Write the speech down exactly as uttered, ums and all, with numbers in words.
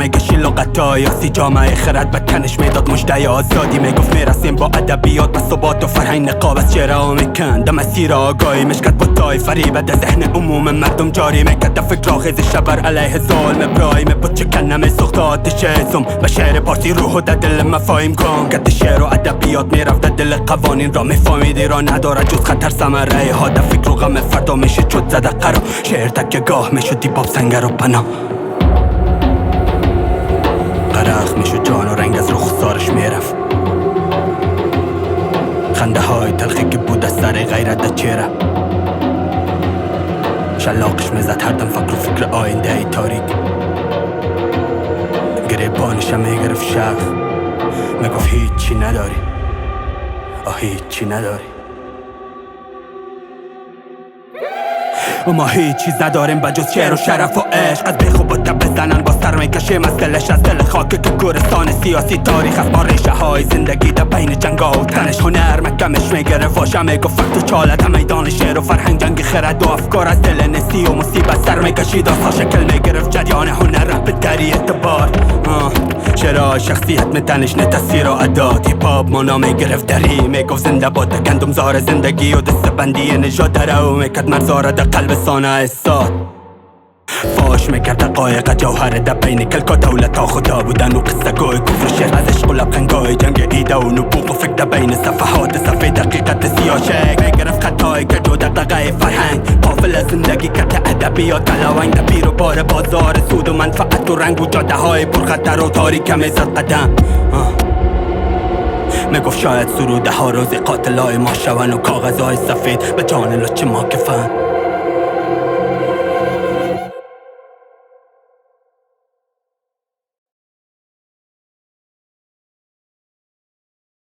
میگشی لغتای آسی جامعه خرد به تنش میداد مجده آزادی میگفت میرسیم با ادبیات به ثبات و فرهنگ نقاب از چهره میکند مسیر آگاهی مشکت با تای فریبه در ذهن عموم مردم جاری میکرد فکر آخیز شبر علیه ظلم ابراهیم بود چکن نمی سخت آتش ازم و شعر پارسی روح و در دل مفاهیم کن کد شعر و ادبیات میرفت در دل قوانین را میفهمیدی را نداره جز خطر ثمره ها در فکر و غم فردا میشه چود زده قرار شعر تکه گاه میشد دیباب سنگر و پناه غرق میشد جان و رنگ از رخسارش میرفت خنده های تلخی که بود از سر غیرت در چهره شلاقش میزد هر دم فکر و فکر آینده ای تاریک گریبانشم میگرفت شق میگفت هیچی نداری آه هیچی نداری ما هیچ چیز نداریم بجز شعر و شرف و عشق از بیخ و بوده بزنن با سر میکشیم از دلش از دل خاک تو گورستان سیاسی تاریخ از ما ریشه های زندگی در بین جنگا و تنش هنر مکمش میگره فاشا میگفت فکت و چالت میدان شعر و فرهنگ جنگ خرد و افکار از دل نسی و مصیبت سر میکشید آسا شکل میگرفت جریان هنر رپ به دری اعتبار شعرهای شخصیت میتنش نه تصویر و عداد هیپ هاپ مانا میگرفت دری میگفت زنده باد گندم زار زندگی و دست بندی نژاد دره و میکد مرزاره در قلب سانه استاد فاش میکرد دقایق جوهر در بین کلک و دولت ها خدا بودن و قصه گوی کفر شعر از عشق و لبخندگاه جنگ ایده و نبوغ و فکر در بین صفحات صفحه دقیقت سیاه شک میگرفت خطایی که جو دقدقه فرهنگ قافل زندگی کرد ادبیات دلوانگ در پیر و بار بازار سود و منفعت و رنگ و جاده های پرخطر و تاریک میزد قدم میگفت شاید سروده ها روزی قاتلای ما شون و کاغذهای سفید به جان لچه ما کفن